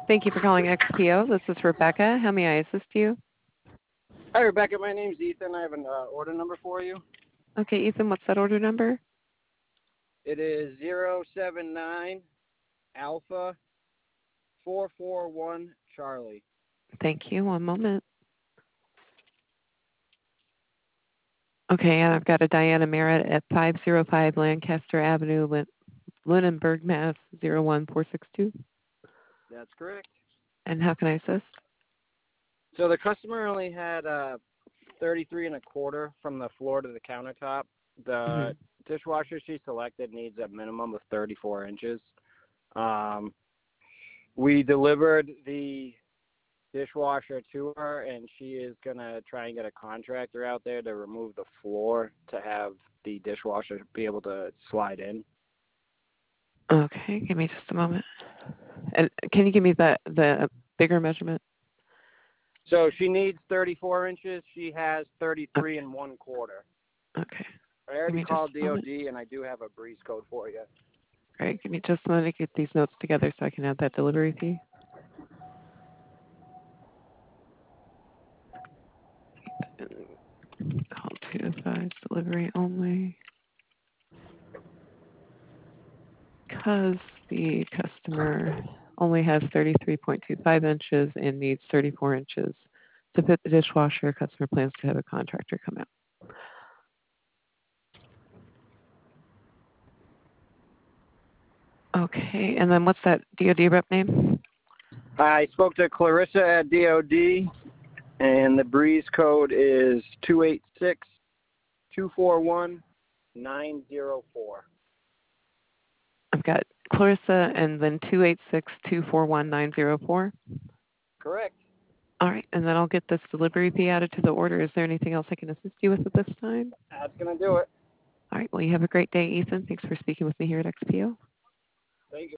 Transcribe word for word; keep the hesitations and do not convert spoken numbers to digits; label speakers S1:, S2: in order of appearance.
S1: Thank you for calling X P O. This is Rebecca. How may I assist you?
S2: Hi, Rebecca. My name's Ethan. I have an uh, order number for you.
S1: Okay, Ethan, what's that order number?
S2: It is zero seven nine Alpha four four one Charlie.
S1: Thank you. One moment. Okay, and I've got a Diana Merritt at five oh five Lancaster Avenue, Lin- Lunenburg, Mass. zero one four six two.
S2: That's correct.
S1: And how can I assist?
S2: So the customer only had uh, thirty-three and a quarter from the floor to the countertop. The
S1: Mm-hmm.
S2: dishwasher she selected needs a minimum of thirty-four inches. Um, we delivered the dishwasher to her, and she is going to try and get a contractor out there to remove the floor to have the dishwasher be able to slide in.
S1: Okay, give me just a moment. And can you give me the, the bigger measurement?
S2: So she needs thirty-four inches. She has thirty-three
S1: Okay.
S2: and one quarter.
S1: Okay.
S2: I
S1: Give
S2: already
S1: me just
S2: called
S1: a moment.
S2: D O D, and I do have a breeze code for you.
S1: All right, give me just a moment to get these notes together so I can add that delivery fee. Call to advise delivery only. Because the customer only has thirty-three point two five inches and needs thirty-four inches to fit the dishwasher, customer plans to have a contractor come out. Okay, and then what's that D O D rep name?
S2: I spoke to Clarissa at D O D, and the breeze code is two eight six, two four one, nine zero four.
S1: I've got Clarissa and then two eight six, two four one, nine zero four.
S2: Correct.
S1: All right, and then I'll get this delivery fee added to the order. Is there anything else I can assist you with at this time?
S2: That's going to do it.
S1: All right, well, you have a great day, Ethan. Thanks for speaking with me here at X P O.
S2: Thank you.